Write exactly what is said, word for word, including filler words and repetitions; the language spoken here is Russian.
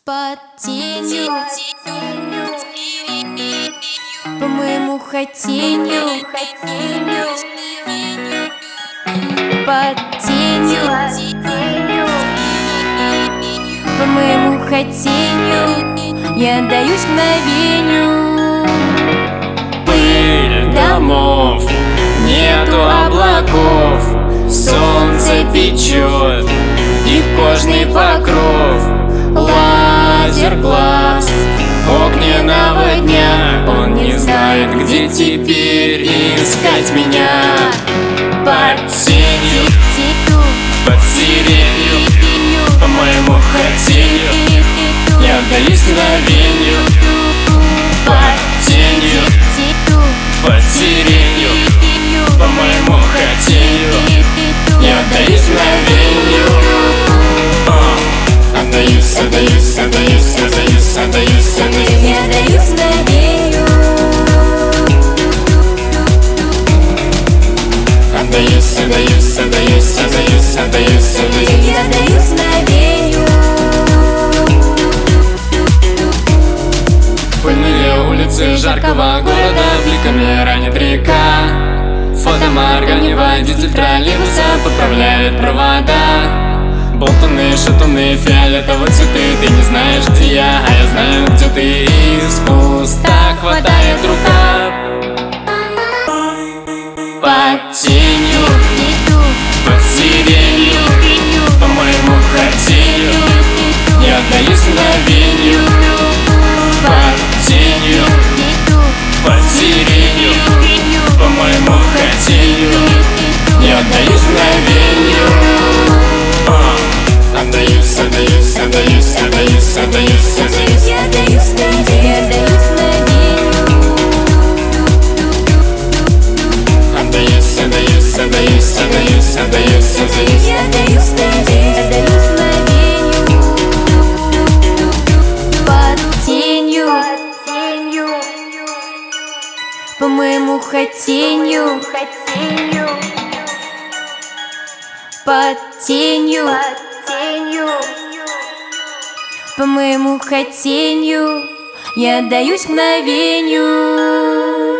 Под тенью, по моему хотению, под тенью, по моему хотению, я отдаюсь мгновению. Пыль домов, нету облаков, солнце печет, их кожный покров. Лазер глаз огненного дня, он не знает, где теперь искать меня. Под тенью, под сиренью, по моему хотению, я отдаюсь мгновению. Под тенью, под сиренью, по моему хотению, я отдаюсь мгновению. Отдаюсь, отдаюсь, отдаюсь, отдаюсь, отдаюсь, отдаюсь. Я отдаюсь мгновению. Отдаюсь, отдаюсь, отдаюсь, отдаюсь, отдаюсь, отдаюсь. Я отдаюсь мгновению. Пыльные улицы жаркого города, бликами ранит река. Фотомарга, водитель троллейбуса поправляет провода. Болтуны, шатуны, фиолетовые цветы. Ты не знаешь, где я, а я знаю, где ты. Из куста хватает рука. Под тенью, под сиренью, по моему хотению, я отдаюсь мгновению. Под тенью, под сиренью, по моему хотению, я отдаюсь мгновению. Отдаюсь, отдаюсь, отдаюсь, отдаюсь, отдаюсь, отдаюсь. Я отдаюсь мгновению. Отдаюсь, отдаюсь, отдаюсь, отдаюсь, отдаюсь, отдаюсь. Я отдаюсь мгновению. Под тенью, по моему хотению, под тенью, по моему хотению, я отдаюсь мгновению.